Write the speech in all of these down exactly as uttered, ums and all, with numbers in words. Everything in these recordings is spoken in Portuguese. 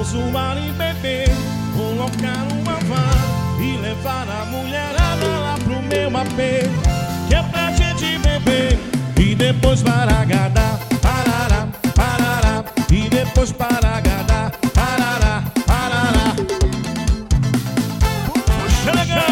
vou zoar e beber, colocar uma van e levar a mulherada lá pro meu A P, que é pra gente beber e depois para agradar. Parará, parará, e depois para agradar. Parará, parará. Chega!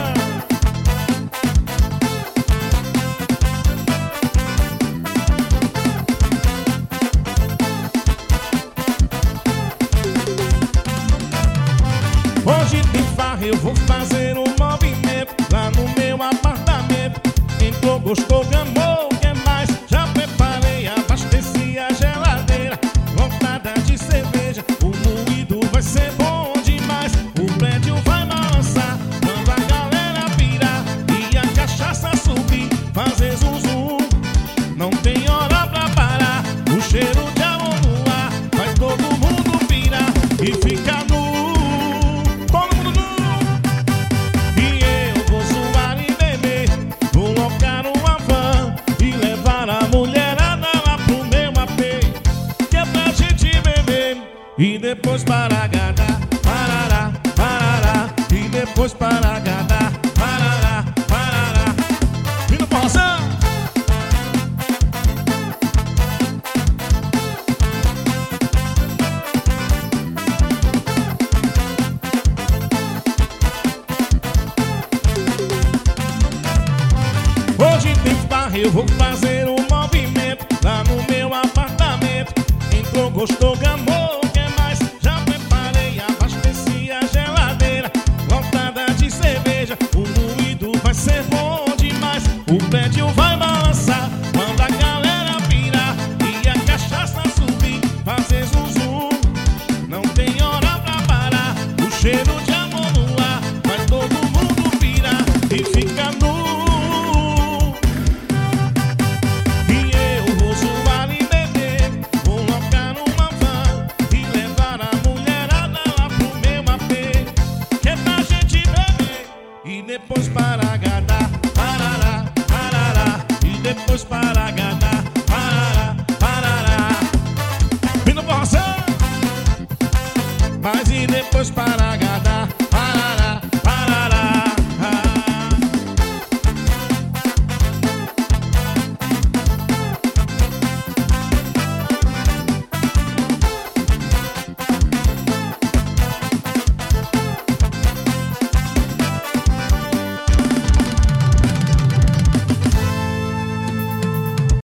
Hoje tem farra, eu vou fazer um movimento lá no meu apartamento. Entrou, gostou, gamou, quer mais? Já preparei, abasteci a geladeira lotada de cerveja. O moído vai ser bom demais, o prédio vai balançar quando a galera virar e a cachaça subir, fazer zum zum. Não tem hora pra parar, o cheiro de amor no ar, vai todo mundo virar e ficar no e depois para agradar. Parará, parará, e depois para agradar. Parará, parará. E no porção. Hoje tem farra, eu vou fazer um movimento lá no meu apartamento. Entrou, gostou, gamou, quer mais? Já preparei, abasteci a geladeira lotada de cerveja. O moído vai ser bom demais, o prédio vai balançar quando a galera virar e a cachaça subir, fazer zum zum. Não tem hora pra parar, o cheiro de amor no ar, vai todo mundo virar e fica nu. Depois para agradar, parará, parará, e depois para agradar, parará, parará. E no porção, mas e depois para agradar.